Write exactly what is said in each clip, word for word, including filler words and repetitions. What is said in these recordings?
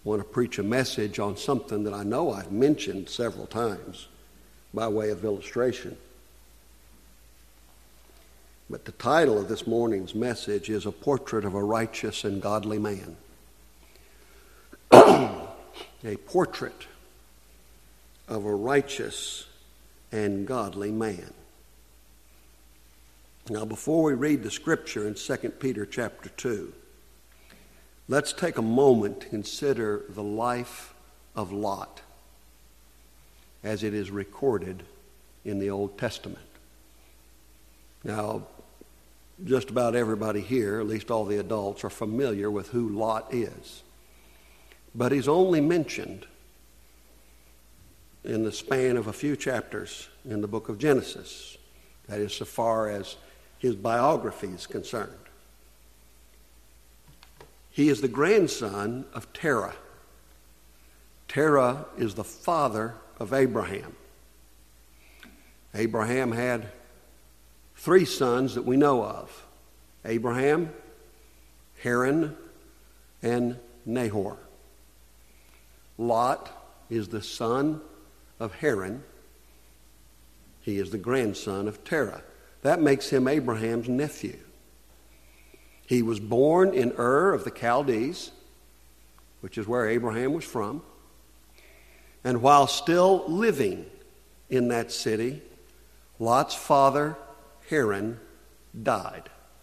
want to preach a message on something that I know I've mentioned several times by way of illustration. But the title of this morning's message is A Portrait of a Righteous and Godly Man. A portrait of a righteous and godly man. Now, before we read the scripture in Second Peter chapter two, let's take a moment to consider the life of Lot as it is recorded in the Old Testament. Now, just about everybody here, at least all the adults, are familiar with who Lot is. But he's only mentioned in the span of a few chapters in the book of Genesis. That is, so far as his biography is concerned. He is the grandson of Terah. Terah is the father of Abraham. Abraham had three sons that we know of: Abraham, Haran, and Nahor. Lot is the son of Haran. He is the grandson of Terah. That makes him Abraham's nephew. He was born in Ur of the Chaldees, which is where Abraham was from. And while still living in that city, Lot's father, Haran, died.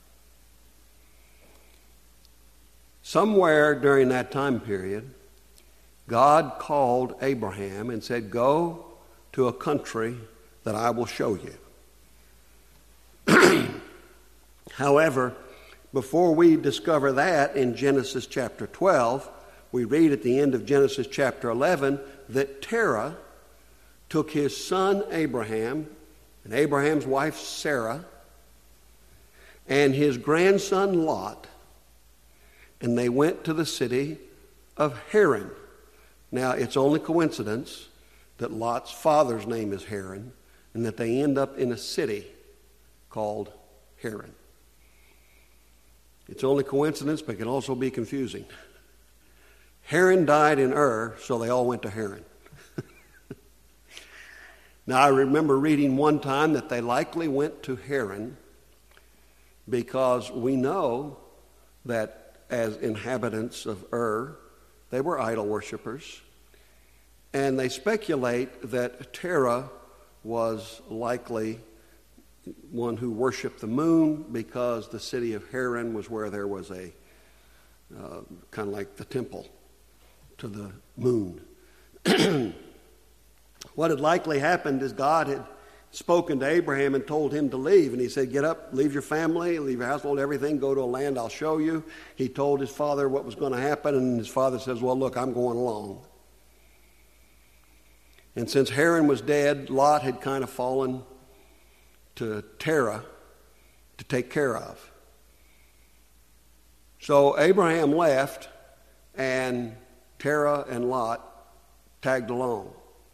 Somewhere during that time period, God called Abraham and said, "Go to a country that I will show you." However, before we discover that in Genesis chapter twelve, we read at the end of Genesis chapter eleven that Terah took his son Abraham and Abraham's wife Sarah and his grandson Lot, and they went to the city of Haran. Now, it's only coincidence that Lot's father's name is Haran and that they end up in a city called Haran. It's only coincidence, but it can also be confusing. Haran died in Ur, so they all went to Haran. Now, I remember reading one time that they likely went to Haran because we know that as inhabitants of Ur, they were idol worshipers. And they speculate that Terah was likely one who worshiped the moon because the city of Haran was where there was a uh, kind of like the temple to the moon. What had likely happened is God had spoken to Abraham and told him to leave. And he said, "Get up, leave your family, leave your household, everything, go to a land I'll show you." He told his father what was going to happen, and his father says, "Well, look, I'm going along." And since Haran was dead, Lot had kind of fallen to Terah to take care of. So Abraham left, and Terah and Lot tagged along.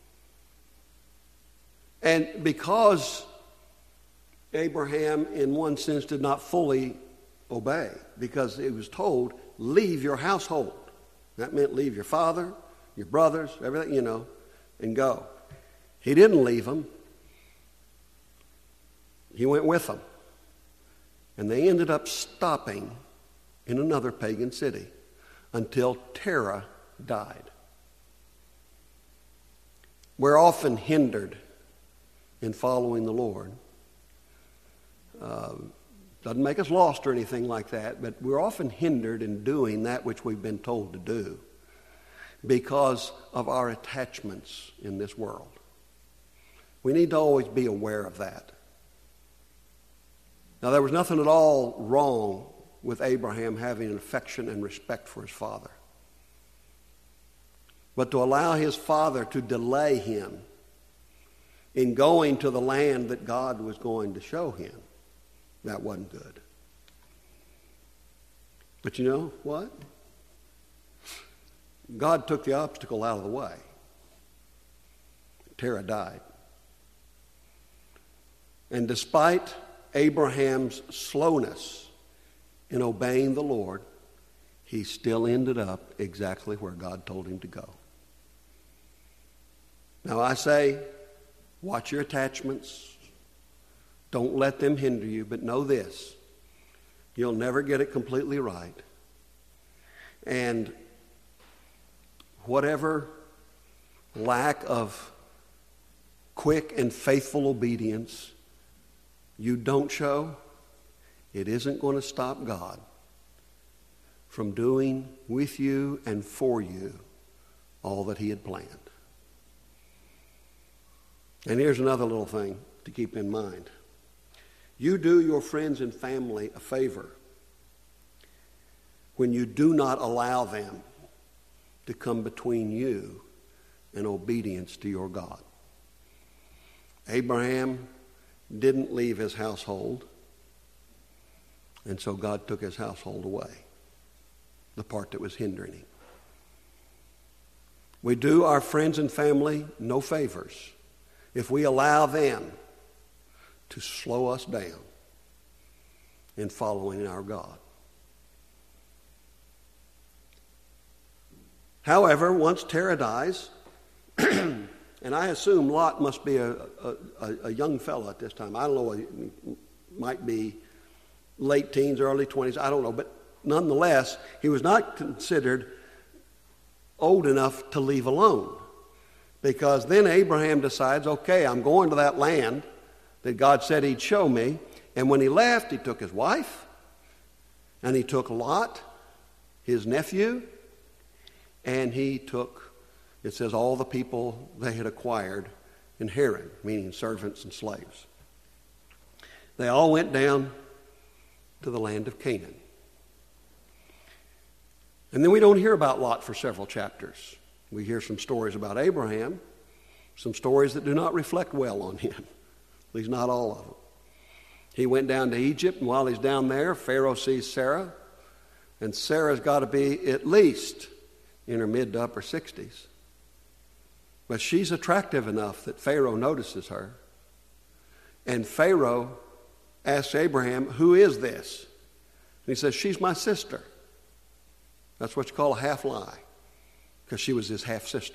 And because Abraham, in one sense, did not fully obey, because he was told, "Leave your household." That meant leave your father, your brothers, everything, you know, and go. He didn't leave them. He went with them. And they ended up stopping in another pagan city until Terah died. We're often hindered in following the Lord. Uh, doesn't make us lost or anything like that, but we're often hindered in doing that which we've been told to do because of our attachments in this world. We need to always be aware of that. Now, there was nothing at all wrong with Abraham having an affection and respect for his father. But to allow his father to delay him in going to the land that God was going to show him, that wasn't good. But you know what? God took the obstacle out of the way. Terah died. And despite Abraham's slowness in obeying the Lord, he still ended up exactly where God told him to go. Now I say, watch your attachments. Don't let them hinder you, but know this. You'll never get it completely right. And whatever lack of quick and faithful obedience you don't show, it isn't going to stop God from doing with you and for you all that he had planned. And here's another little thing to keep in mind. You do your friends and family a favor when you do not allow them to come between you and obedience to your God. Abraham didn't leave his household, and so God took his household away, the part that was hindering him. We do our friends and family no favors if we allow them to slow us down in following our God. However, once Terah dies, and I assume Lot must be a, a, a young fellow at this time. I don't know, he might be late teens, early twenties, I don't know. But nonetheless, he was not considered old enough to leave alone. Because then Abraham decides, okay, I'm going to that land that God said he'd show me. And when he left, he took his wife, and he took Lot, his nephew, and he took, it says, all the people they had acquired in Haran, meaning servants and slaves. They all went down to the land of Canaan. And then we don't hear about Lot for several chapters. We hear some stories about Abraham, some stories that do not reflect well on him, at least not all of them. He went down to Egypt, and while he's down there, Pharaoh sees Sarah, and Sarah's got to be at least in her mid to upper sixties. But she's attractive enough that Pharaoh notices her. And Pharaoh asks Abraham, who is this? And he says, she's my sister. That's what you call a half lie, because she was his half sister.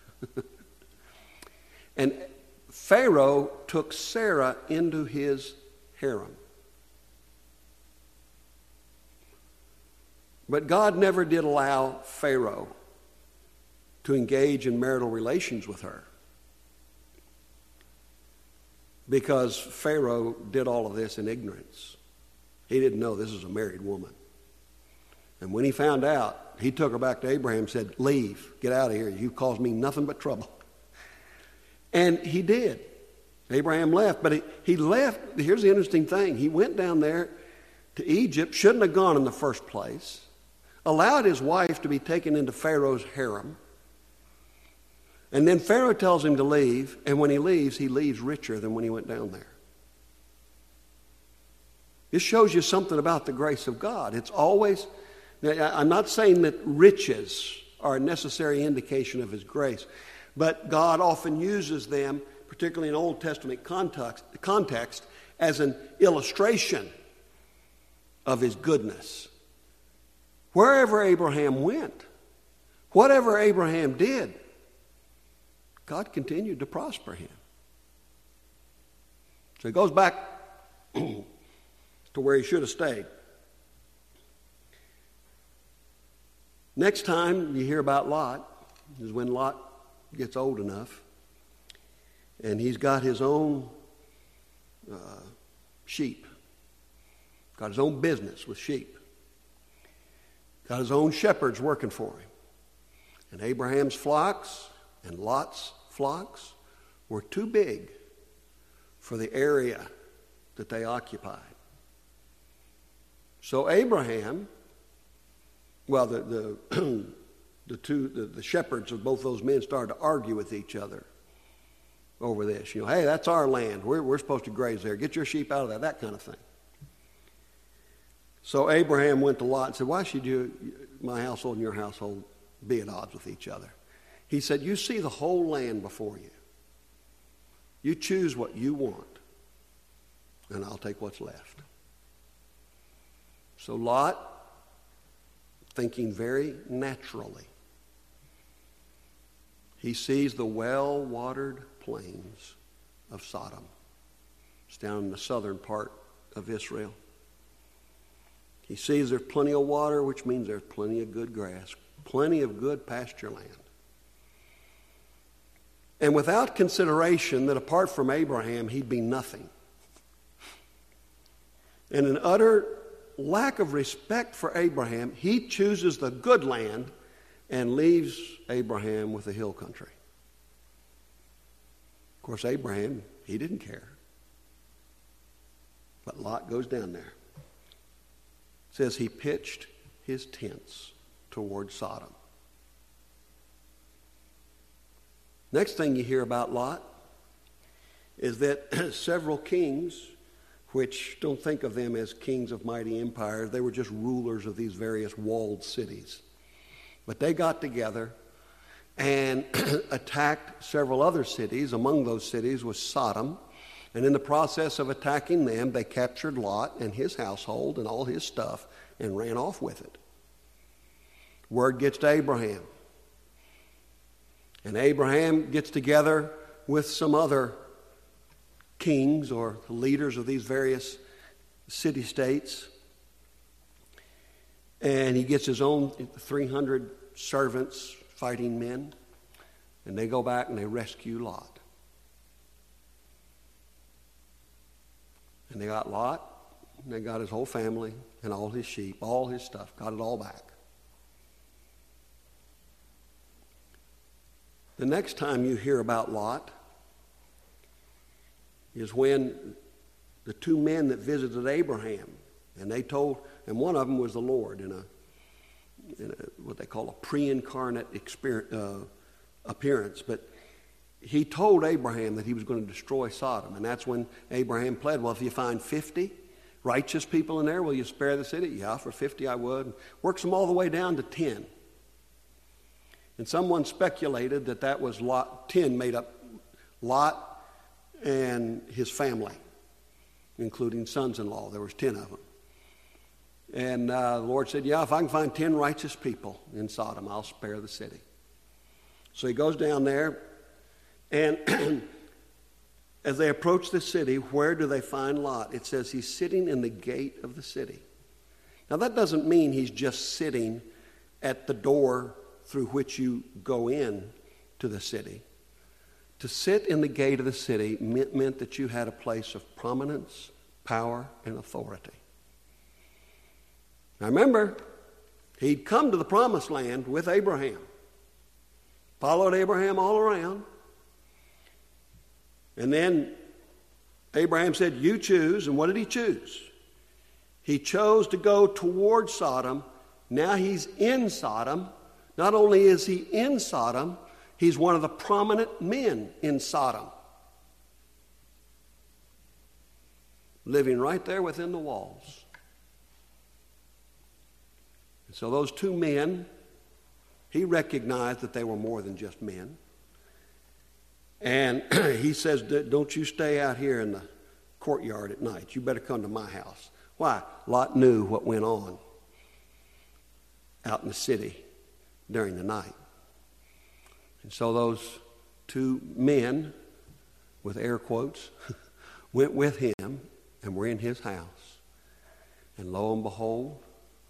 And Pharaoh took Sarah into his harem. But God never did allow Pharaoh to engage in marital relations with her, because Pharaoh did all of this in ignorance. He didn't know this was a married woman. And when he found out, he took her back to Abraham and said, leave, get out of here. You've caused me nothing but trouble. And he did. Abraham left, but he, he left. Here's the interesting thing. He went down there to Egypt, shouldn't have gone in the first place, allowed his wife to be taken into Pharaoh's harem, and then Pharaoh tells him to leave, and when he leaves, he leaves richer than when he went down there. This shows you something about the grace of God. It's always, I'm not saying that riches are a necessary indication of his grace, but God often uses them, particularly in Old Testament context, context as an illustration of his goodness. Wherever Abraham went, whatever Abraham did, God continued to prosper him. So he goes back to where he should have stayed. Next time you hear about Lot is when Lot gets old enough, and he's got his own uh, sheep, got his own business with sheep, got his own shepherds working for him. And Abraham's flocks and Lot's flocks were too big for the area that they occupied. So Abraham, well, the the, the two the, the shepherds of both those men started to argue with each other over this. You know, hey, that's our land. We're we're supposed to graze there. Get your sheep out of there. That kind of thing. So Abraham went to Lot and said, why should you, my household and your household, be at odds with each other? He said, you see the whole land before you. You choose what you want, and I'll take what's left. So Lot thinking very naturally. He sees the well-watered plains of Sodom. It's down in the southern part of Israel. He sees there's plenty of water, which means there's plenty of good grass, plenty of good pasture land. And without consideration that apart from Abraham, he'd be nothing. And an utter lack of respect for Abraham, he chooses the good land and leaves Abraham with the hill country. Of course, Abraham, he didn't care. But Lot goes down there. It says he pitched his tents toward Sodom. Next thing you hear about Lot is that several kings, which don't think of them as kings of mighty empires, they were just rulers of these various walled cities. But they got together and attacked several other cities. Among those cities was Sodom. And in the process of attacking them, they captured Lot and his household and all his stuff and ran off with it. Word gets to Abraham. And Abraham gets together with some other kings or leaders of these various city-states. And he gets his own three hundred servants, fighting men. And they go back and they rescue Lot. And they got Lot, and they got his whole family and all his sheep, all his stuff, got it all back. The next time you hear about Lot is when the two men that visited Abraham, and they told, and one of them was the Lord in a, in a what they call a pre-incarnate experience, uh, appearance, but he told Abraham that he was going to destroy Sodom, and that's when Abraham pled, well, if you find fifty righteous people in there, will you spare the city? Yeah, for fifty I would. Works them all the way down to ten. And someone speculated that that was Lot, ten made up Lot and his family, including sons-in-law. There was ten of them. And uh, the Lord said, yeah, if I can find ten righteous people in Sodom, I'll spare the city. So he goes down there, and as they approach the city, where do they find Lot? It says he's sitting in the gate of the city. Now that doesn't mean he's just sitting at the door through which you go in to the city. To sit in the gate of the city meant, meant that you had a place of prominence, power, and authority. Now remember, he'd come to the promised land with Abraham. Followed Abraham all around. And then Abraham said, you choose. And what did he choose? He chose to go toward Sodom. Now he's in Sodom. Not only is he in Sodom, he's one of the prominent men in Sodom. Living right there within the walls. And so those two men, he recognized that they were more than just men. And he says, don't you stay out here in the courtyard at night. You better come to my house. Why? Lot knew what went on out in the city during the night. And so those two men, with air quotes, went with him and were in his house. And lo and behold,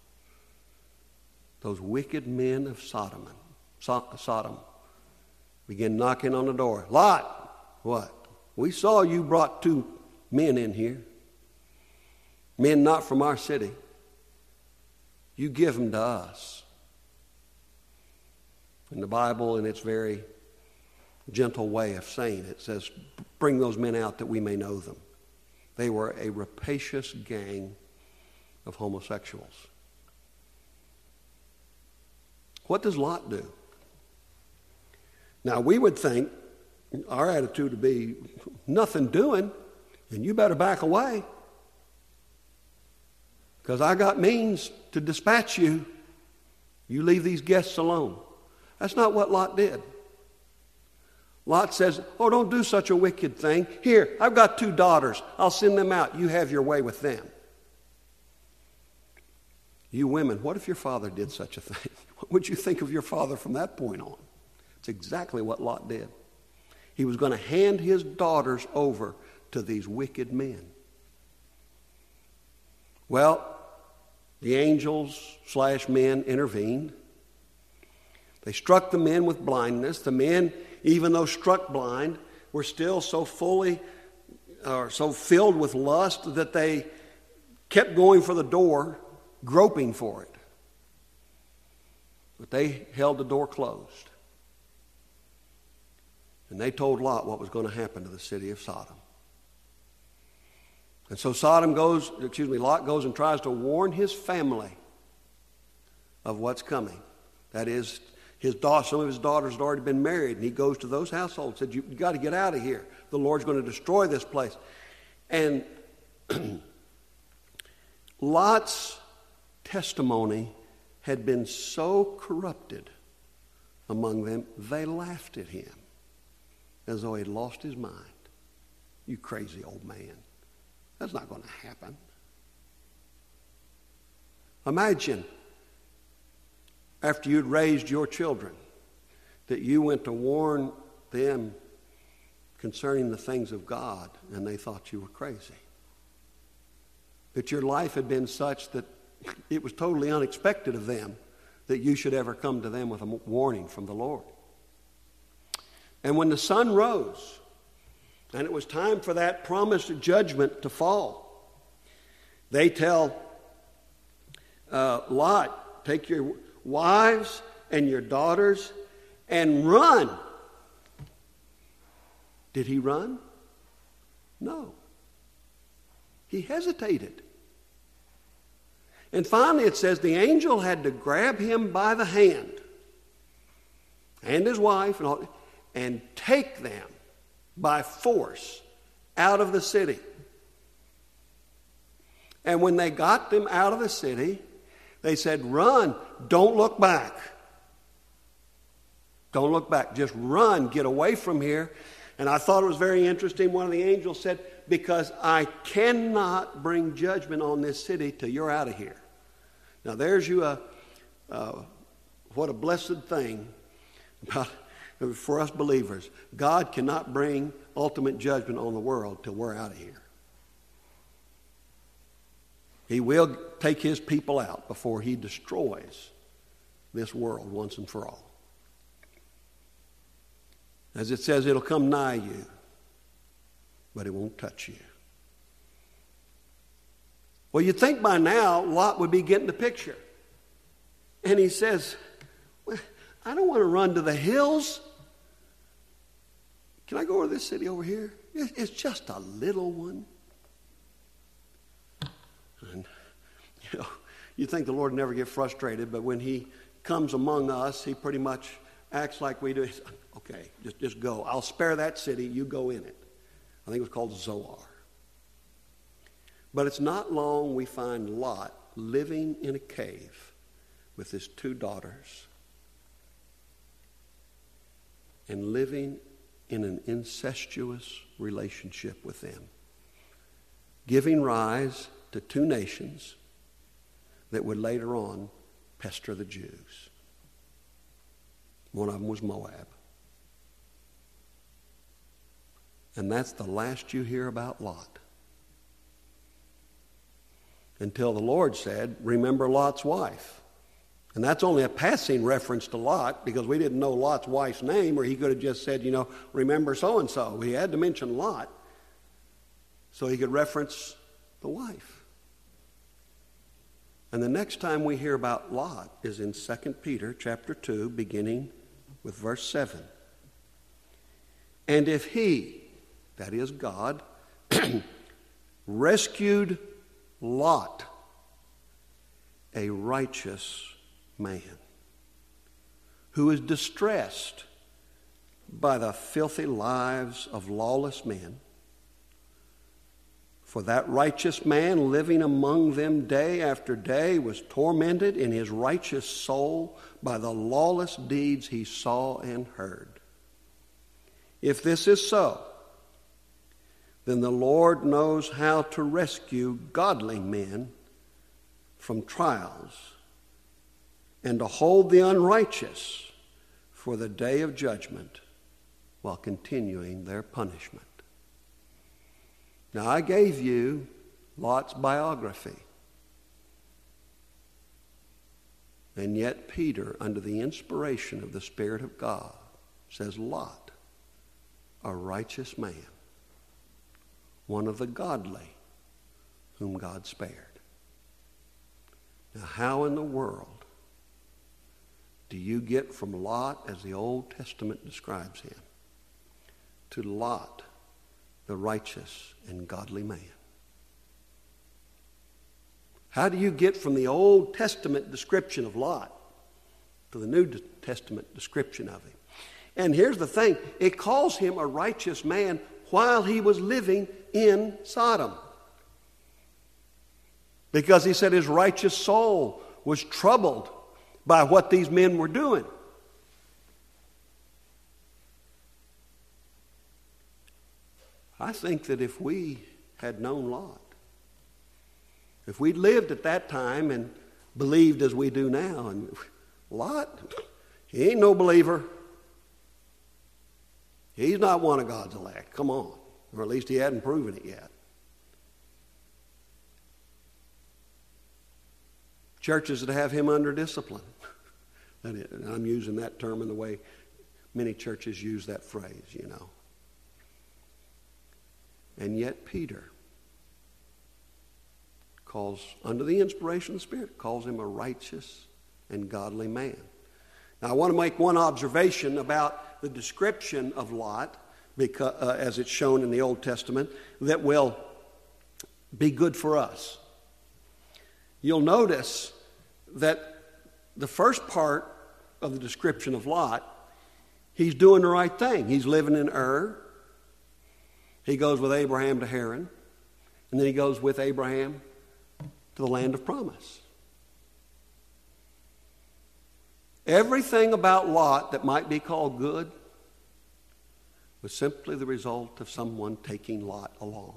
those wicked men of Sodom, Sodom began knocking on the door. Lot, what? We saw you brought two men in here. Men not from our city. You give them to us. And the Bible, in its very gentle way of saying it, says, bring those men out that we may know them. They were a rapacious gang of homosexuals. What does Lot do? Now, we would think our attitude would be, nothing doing, and you better back away, because I got means to dispatch you. You leave these guests alone. That's not what Lot did. Lot says, oh, don't do such a wicked thing. Here, I've got two daughters. I'll send them out. You have your way with them. You women, what if your father did such a thing? What would you think of your father from that point on? It's exactly what Lot did. He was going to hand his daughters over to these wicked men. Well, the angels slash men intervened. They struck the men with blindness. The men, even though struck blind, were still so fully or so filled with lust that they kept going for the door, groping for it. But they held the door closed. And they told Lot what was going to happen to the city of Sodom. And so Sodom goes, excuse me, Lot goes and tries to warn his family of what's coming. That is, his daughter, some of his daughters had already been married, and he goes to those households and said, you, you got to get out of here. The Lord's going to destroy this place. And Lot's testimony had been so corrupted among them, they laughed at him as though he'd lost his mind. You crazy old man. That's not going to happen. Imagine after you'd raised your children that you went to warn them concerning the things of God and they thought you were crazy. That your life had been such that it was totally unexpected of them that you should ever come to them with a warning from the Lord. And when the sun rose and it was time for that promised judgment to fall, they tell uh, Lot, take your wives and your daughters and run. Did he run? No. He hesitated. And finally it says the angel had to grab him by the hand and his wife and all, and take them by force out of the city. And when they got them out of the city, they said, run, don't look back. Don't look back, just run, get away from here. And I thought it was very interesting. One of the angels said, because I cannot bring judgment on this city till you're out of here. Now there's you a, uh, what a blessed thing about for us believers. God cannot bring ultimate judgment on the world till we're out of here. He will take his people out before he destroys this world once and for all. As it says, it'll come nigh you, but it won't touch you. Well, you'd think by now Lot would be getting the picture. And he says, well, I don't want to run to the hills. Can I go over this city over here? It's just a little one. And, you know, you think the Lord would never get frustrated, but when he comes among us, he pretty much acts like we do. Okay, just, just go. I'll spare that city. You go in it. I think it was called Zoar. But it's not long we find Lot living in a cave with his two daughters and living in an incestuous relationship with them, giving rise to two nations that would later on pester the Jews. One of them was Moab. And that's the last you hear about Lot. Until the Lord said, remember Lot's wife. And that's only a passing reference to Lot because we didn't know Lot's wife's name, or he could have just said, you know, remember so-and-so. He had to mention Lot so he could reference the wife. And the next time we hear about Lot is in Second Peter chapter two, beginning with verse seven. And if he, that is God, rescued Lot, a righteous man, who is distressed by the filthy lives of lawless men, for that righteous man living among them day after day was tormented in his righteous soul by the lawless deeds he saw and heard. If this is so, then the Lord knows how to rescue godly men from trials, and to hold the unrighteous for the day of judgment while continuing their punishment. Now, I gave you Lot's biography. And yet Peter, under the inspiration of the Spirit of God, says, Lot, a righteous man, one of the godly whom God spared. Now, how in the world do you get from Lot, as the Old Testament describes him, to Lot, the righteous and godly man? How do you get from the Old Testament description of Lot to the New Testament description of him? And here's the thing. It calls him a righteous man while he was living in Sodom. Because he said his righteous soul was troubled by what these men were doing. I think that if we had known Lot, if we'd lived at that time and believed as we do now, and Lot, he ain't no believer. He's not one of God's elect. Come on. Or at least he hadn't proven it yet. Churches that have him under discipline. And I'm using that term in the way many churches use that phrase, you know. And yet Peter calls, under the inspiration of the Spirit, calls him a righteous and godly man. Now, I want to make one observation about the description of Lot, because, uh, as it's shown in the Old Testament, that will be good for us. You'll notice that the first part of the description of Lot, he's doing the right thing. He's living in Ur. He goes with Abraham to Haran. And then he goes with Abraham to the land of promise. Everything about Lot that might be called good was simply the result of someone taking Lot along.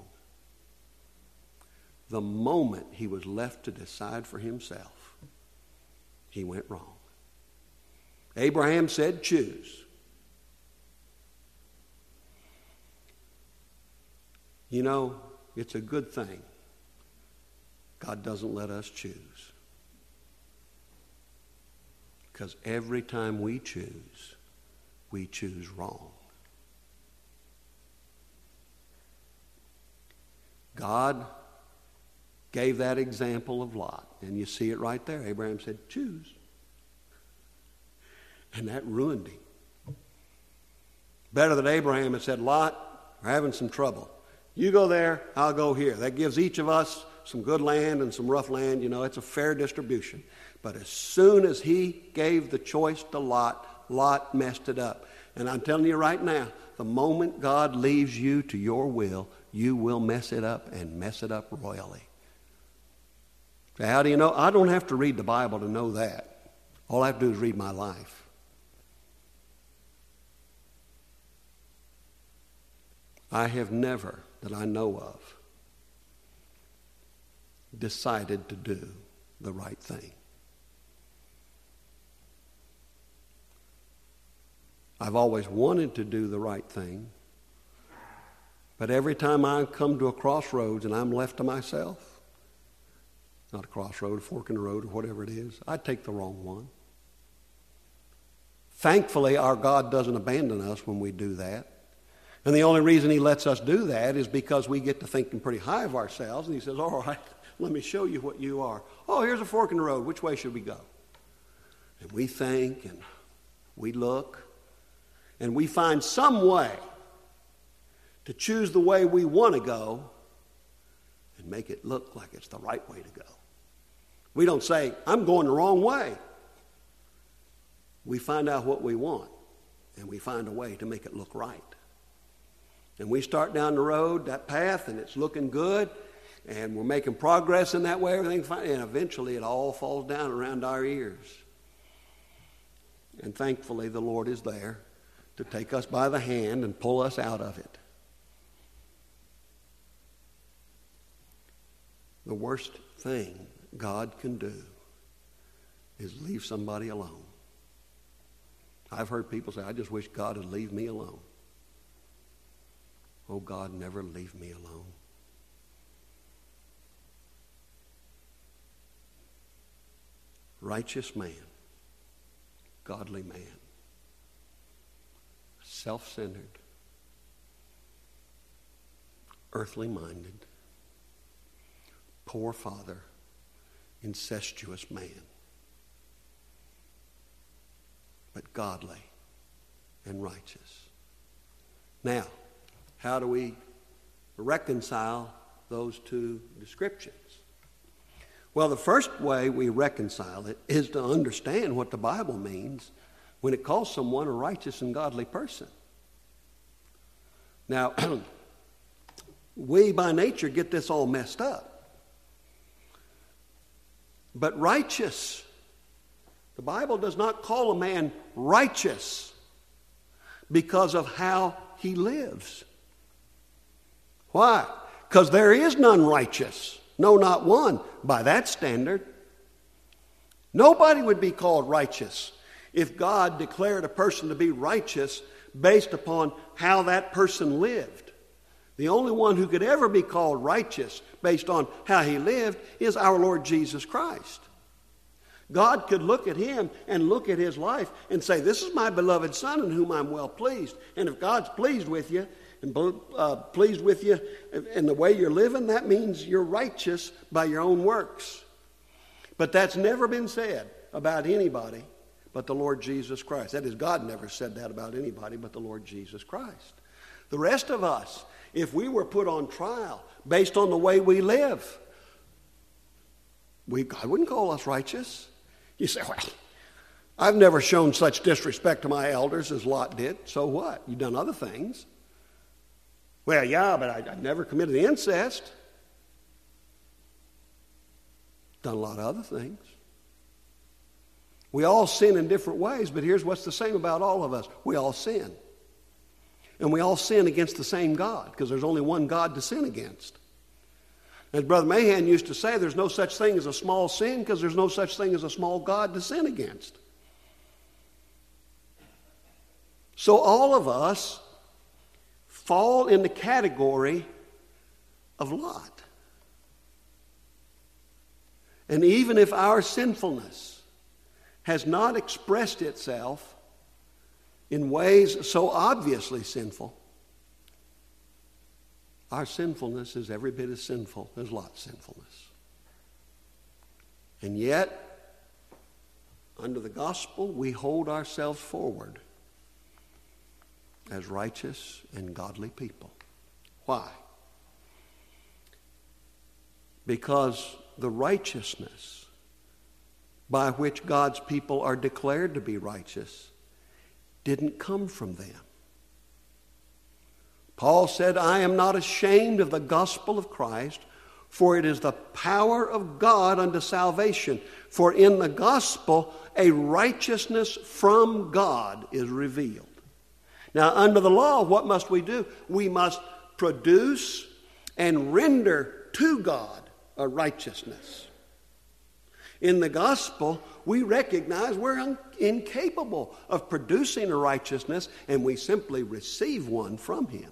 The moment he was left to decide for himself, he went wrong. Abraham said, choose. You know, it's a good thing God doesn't let us choose. Because every time we choose, we choose wrong. God gave that example of Lot, and you see it right there. Abraham said, choose. And that ruined him. Better that Abraham had said, Lot, we're having some trouble. You go there, I'll go here. That gives each of us some good land and some rough land. You know, it's a fair distribution. But as soon as he gave the choice to Lot, Lot messed it up. And I'm telling you right now, the moment God leaves you to your will, you will mess it up and mess it up royally. So how do you know? I don't have to read the Bible to know that. All I have to do is read my life. I have never, that I know of, decided to do the right thing. I've always wanted to do the right thing, but every time I come to a crossroads and I'm left to myself, not a crossroad, a fork in the road, or whatever it is, I take the wrong one. Thankfully, our God doesn't abandon us when we do that. And the only reason he lets us do that is because we get to thinking pretty high of ourselves, and he says, all right, let me show you what you are. Oh, here's a fork in the road. Which way should we go? And we think, and we look, and we find some way to choose the way we want to go and make it look like it's the right way to go. We don't say, I'm going the wrong way. We find out what we want, and we find a way to make it look right. And we start down the road, that path, and it's looking good, and we're making progress in that way, everything's fine, and eventually it all falls down around our ears. And thankfully, the Lord is there to take us by the hand and pull us out of it. The worst thing God can do is leave somebody alone. I've heard people say, I just wish God would leave me alone. Oh, God, never leave me alone. Righteous man, godly man, self-centered, earthly minded, poor father, incestuous man, but godly and righteous. Now, how do we reconcile those two descriptions? Well, the first way we reconcile it is to understand what the Bible means when it calls someone a righteous and godly person. Now, we by nature get this all messed up. But righteous, the Bible does not call a man righteous because of how he lives. Why? Because there is none righteous. No, not one, by that standard. Nobody would be called righteous if God declared a person to be righteous based upon how that person lived. The only one who could ever be called righteous based on how he lived is our Lord Jesus Christ. God could look at him and look at his life and say, this is my beloved Son in whom I'm well pleased. And if God's pleased with you, and uh, pleased with you in the way you're living, that means you're righteous by your own works. But that's never been said about anybody but the Lord Jesus Christ. That is, God never said that about anybody but the Lord Jesus Christ. The rest of us, if we were put on trial based on the way we live, we, God wouldn't call us righteous. You say, well, I've never shown such disrespect to my elders as Lot did. So what? You've done other things. Well, yeah, but I, I never committed incest. Done a lot of other things. We all sin in different ways, but here's what's the same about all of us. We all sin. And we all sin against the same God, because there's only one God to sin against. As Brother Mahan used to say, there's no such thing as a small sin, because there's no such thing as a small God to sin against. So all of us fall in the category of Lot. And even if our sinfulness has not expressed itself in ways so obviously sinful, our sinfulness is every bit as sinful as Lot's sinfulness. And yet, under the gospel, we hold ourselves forward as righteous and godly people. Why? Because the righteousness by which God's people are declared to be righteous didn't come from them. Paul said, I am not ashamed of the gospel of Christ, for it is the power of God unto salvation. For in the gospel a righteousness from God is revealed. Now, under the law, what must we do? We must produce and render to God a righteousness. In the gospel, we recognize we're un- incapable of producing a righteousness, and we simply receive one from him.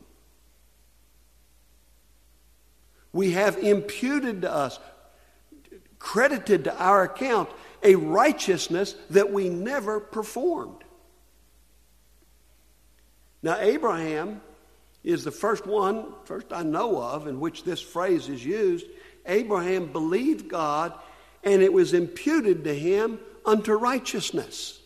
We have imputed to us, credited to our account, a righteousness that we never performed. Now, Abraham is the first one, first I know of, in which this phrase is used. Abraham believed God, and it was imputed to him unto righteousness.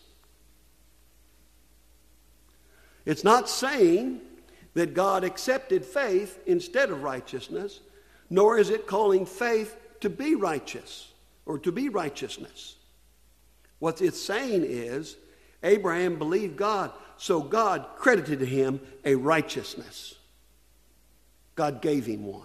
It's not saying that God accepted faith instead of righteousness, nor is it calling faith to be righteous or to be righteousness. What it's saying is Abraham believed God, so God credited to him a righteousness. God gave him one.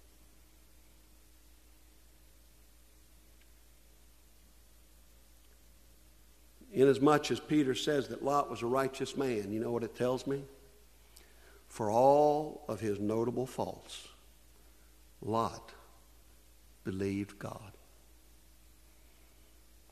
Inasmuch as Peter says that Lot was a righteous man, you know what it tells me? For all of his notable faults, Lot believed God.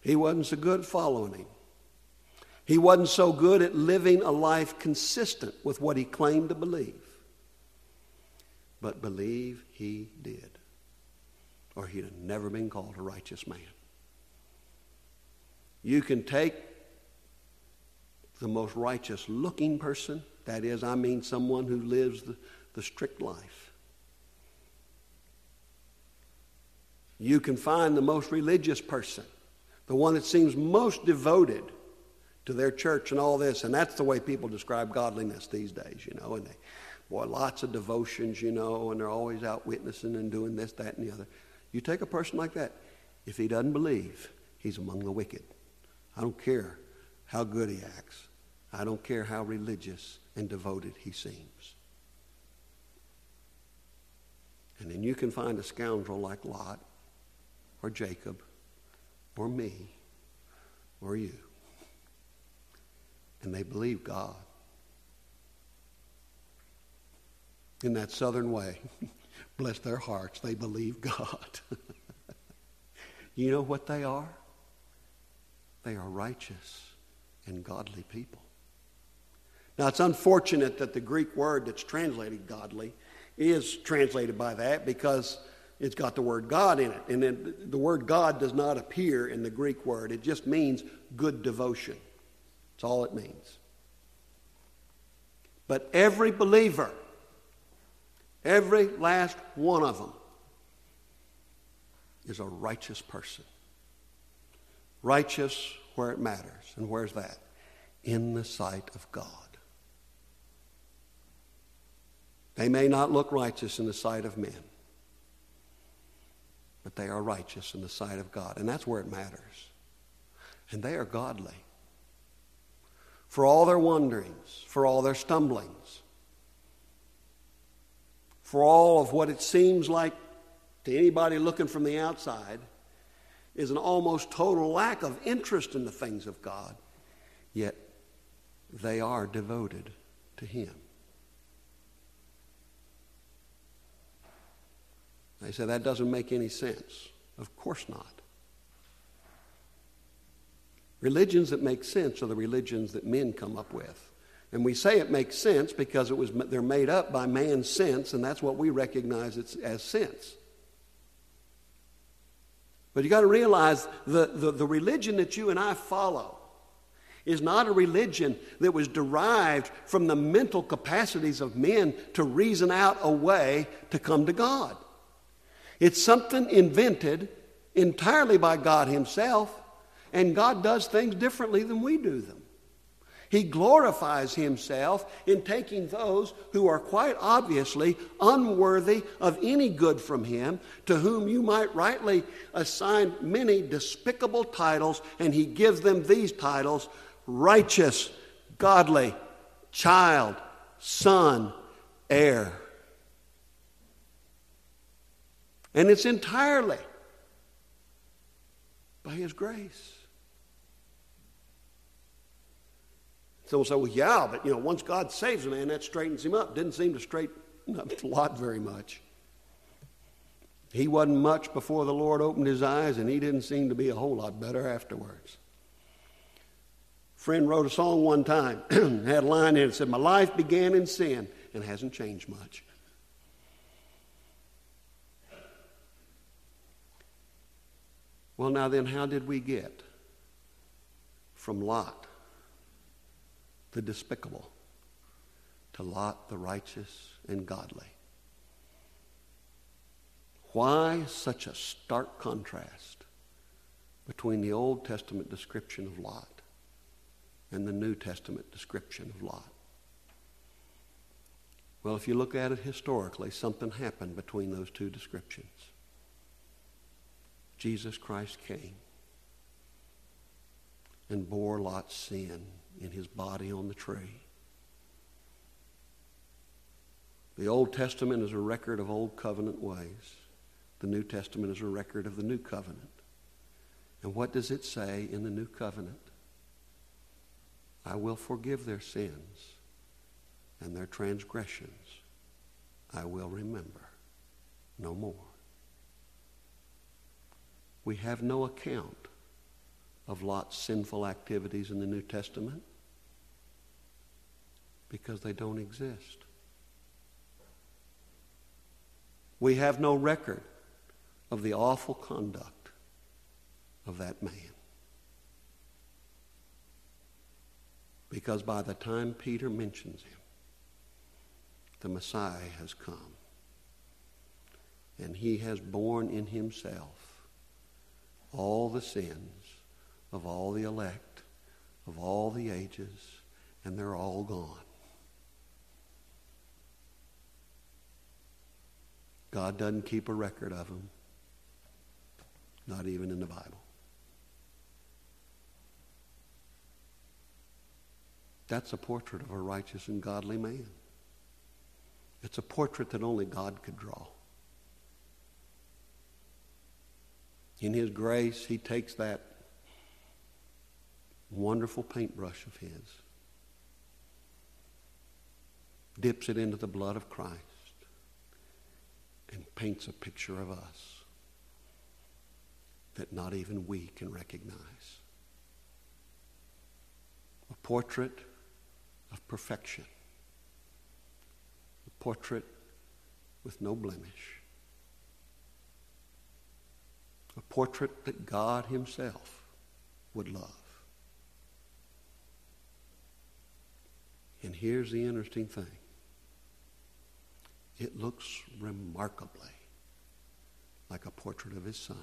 He wasn't so good at following him. He wasn't so good at living a life consistent with what he claimed to believe. But believe he did, or he'd have never been called a righteous man. You can take the most righteous looking person, that is, I mean someone who lives the, the strict life. You can find the most religious person, the one that seems most devoted to their church and all this, and that's the way people describe godliness these days, you know, and they, boy, lots of devotions, you know, and they're always out witnessing and doing this, that, and the other. You take a person like that, if he doesn't believe, he's among the wicked. I don't care how good he acts. I don't care how religious and devoted he seems. And then you can find a scoundrel like Lot, or Jacob, or me, or you. And they believe God. In that southern way, bless their hearts, they believe God. You know what they are? They are righteous and godly people. Now, it's unfortunate that the Greek word that's translated godly is translated by that because it's got the word God in it. And then the word God does not appear in the Greek word. It just means good devotion. That's all it means. But every believer, every last one of them, is a righteous person. Righteous where it matters. And where's that? In the sight of God. They may not look righteous in the sight of men, but they are righteous in the sight of God. And that's where it matters. And they are godly. For all their wanderings, for all their stumblings, for all of what it seems like to anybody looking from the outside is an almost total lack of interest in the things of God, yet they are devoted to Him. They say that doesn't make any sense. Of course not. Religions that make sense are the religions that men come up with. And we say it makes sense because it was they're made up by man's sense, and that's what we recognize it as sense. But you got to realize the, the, the religion that you and I follow is not a religion that was derived from the mental capacities of men to reason out a way to come to God. It's something invented entirely by God Himself, and God does things differently than we do them. He glorifies Himself in taking those who are quite obviously unworthy of any good from Him, to whom you might rightly assign many despicable titles, and He gives them these titles: righteous, godly, child, son, heir. And it's entirely by His grace. Someone will say, well, yeah, but you know, once God saves a man, that straightens him up. Didn't seem to straighten up a lot very much. He wasn't much before the Lord opened his eyes, and he didn't seem to be a whole lot better afterwards. A friend wrote a song one time, had a line in it that said, my life began in sin and hasn't changed much. Well, now then, how did we get from Lot, the despicable, to Lot, the righteous and godly? Why such a stark contrast between the Old Testament description of Lot and the New Testament description of Lot? Well, if you look at it historically, something happened between those two descriptions. Jesus Christ came and bore Lot's sin in his body on the tree. The Old Testament is a record of old covenant ways. The New Testament is a record of the new covenant. And what does it say in the new covenant? I will forgive their sins and their transgressions I will remember no more. We have no account of Lot's sinful activities in the New Testament? Because they don't exist. We have no record of the awful conduct of that man. Because by the time Peter mentions him, the Messiah has come. And he has borne in himself all the sins of all the elect, of all the ages, and they're all gone. God doesn't keep a record of them, not even in the Bible. That's a portrait of a righteous and godly man. It's a portrait that only God could draw. In his grace, he takes that wonderful paintbrush of his, dips it into the blood of Christ, and paints a picture of us that not even we can recognize. A portrait of perfection. A portrait with no blemish. A portrait that God himself would love. And here's the interesting thing. It looks remarkably like a portrait of his son.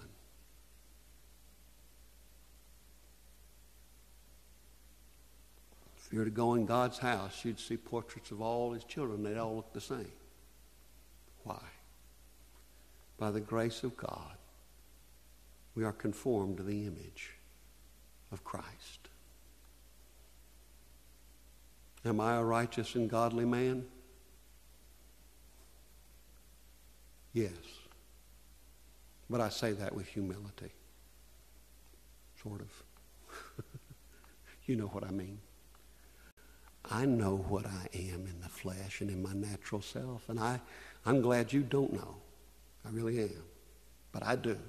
If you were to go in God's house, you'd see portraits of all his children. They'd all look the same. Why? By the grace of God, we are conformed to the image of Christ. Am I a righteous and godly man? Yes. But I say that with humility. Sort of. You know what I mean. I know what I am in the flesh and in my natural self. And I, I'm glad you don't know. I really am. But I do.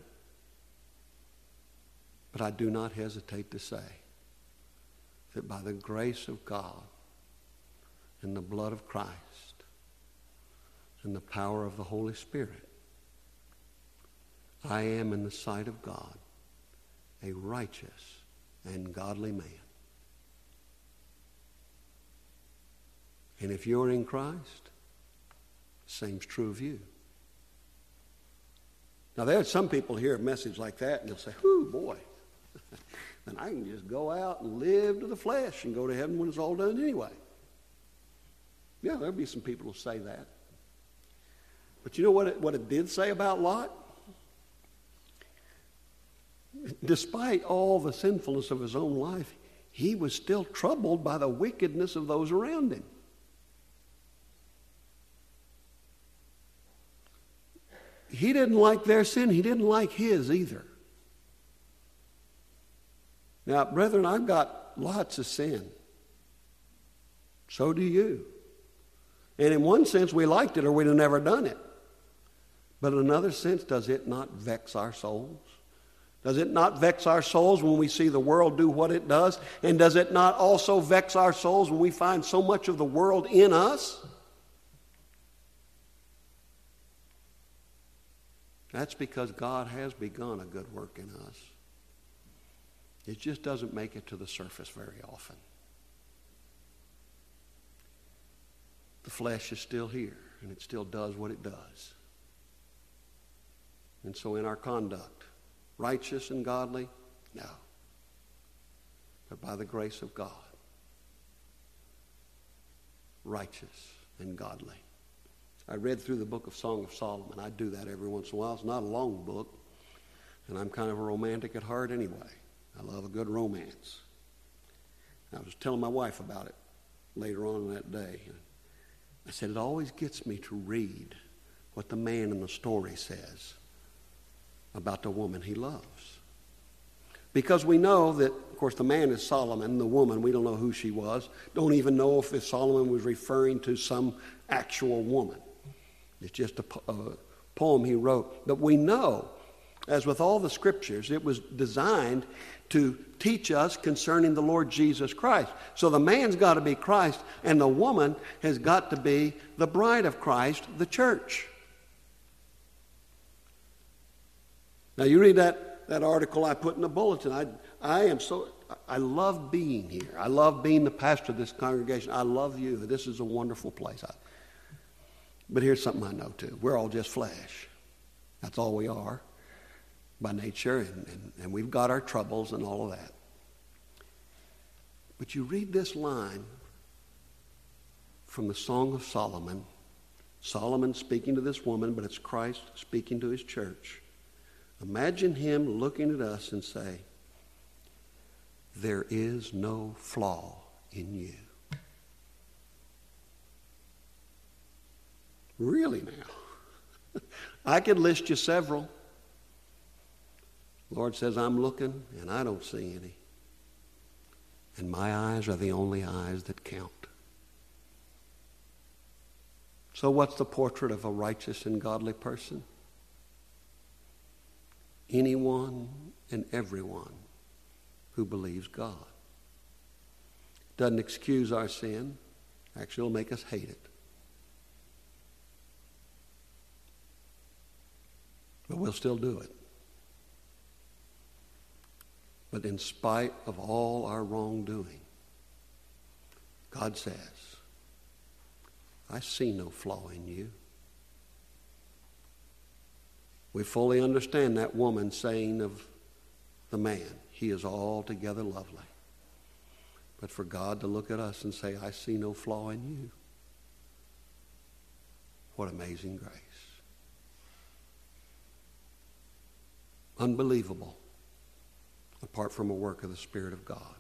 But I do not hesitate to say that by the grace of God and the blood of Christ and the power of the Holy Spirit, I am in the sight of God a righteous and godly man. And if you're in Christ, the same's true of you. Now, there are some people hear a message like that and they'll say, whoo, boy, then I can just go out and live to the flesh and go to heaven when it's all done anyway. Yeah, there'll be some people who say that. But you know what it, what it did say about Lot? Despite all the sinfulness of his own life, he was still troubled by the wickedness of those around him. He didn't like their sin. He didn't like his either. Now, brethren, I've got lots of sin. So do you. And in one sense, we liked it or we'd have never done it. But in another sense, does it not vex our souls? Does it not vex our souls when we see the world do what it does? And does it not also vex our souls when we find so much of the world in us? That's because God has begun a good work in us. It just doesn't make it to the surface very often. The flesh is still here, and it still does what it does. And so in our conduct, righteous and godly? No. But by the grace of God, righteous and godly. I read through the book of Song of Solomon. I do that every once in a while. It's not a long book, and I'm kind of a romantic at heart anyway. I love a good romance. I was telling my wife about it later on that day. I said, it always gets me to read what the man in the story says about the woman he loves. Because we know that, of course, the man is Solomon, the woman, we don't know who she was. Don't even know if Solomon was referring to some actual woman. It's just a, a poem he wrote. But we know As with all the scriptures, it was designed to teach us concerning the Lord Jesus Christ. So the man's got to be Christ, and the woman has got to be the bride of Christ, the church. Now you read that, that article I put in the bulletin. I, I am so, I love being here. I love being the pastor of this congregation. I love you. This is a wonderful place. I, but here's something I know too. We're all just flesh. That's all we are by nature, and, and, and we've got our troubles and all of that. But you read this line from the Song of Solomon. Solomon speaking to this woman, but it's Christ speaking to his church. Imagine him looking at us and say, there is no flaw in you. Really now? I could list you several. The Lord says, I'm looking and I don't see any. And my eyes are the only eyes that count. So what's the portrait of a righteous and godly person? Anyone and everyone who believes God. Doesn't excuse our sin. Actually, it'll make us hate it. But we'll still do it. But in spite of all our wrongdoing, God says, I see no flaw in you. We fully understand that woman saying of the man, he is altogether lovely. But for God to look at us and say, I see no flaw in you. What amazing grace. Unbelievable, apart from a work of the Spirit of God.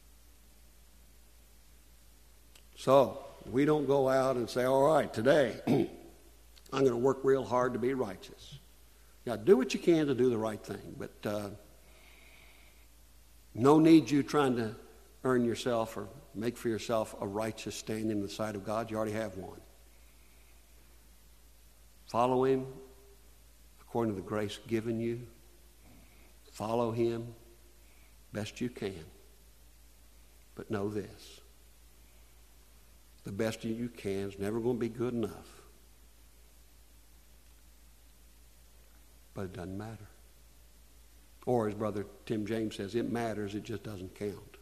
So, we don't go out and say, all right, today, I'm going to work real hard to be righteous. Now, do what you can to do the right thing, but uh, no need you trying to earn yourself or make for yourself a righteous standing in the sight of God. You already have one. Follow him according to the grace given you. Follow him best you can. But know this. The best you can is never going to be good enough. But it doesn't matter. Or as Brother Tim James says, it matters, it just doesn't count.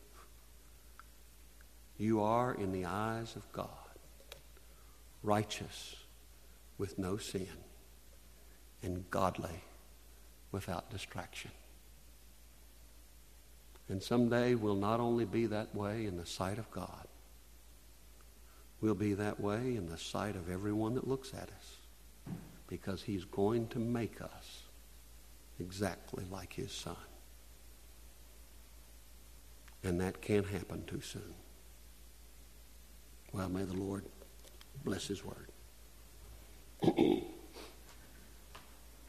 You are, in the eyes of God, righteous with no sin and godly without distraction. And someday we'll not only be that way in the sight of God, we'll be that way in the sight of everyone that looks at us, because he's going to make us exactly like his Son. And that can't happen too soon. Well, may the Lord bless his word.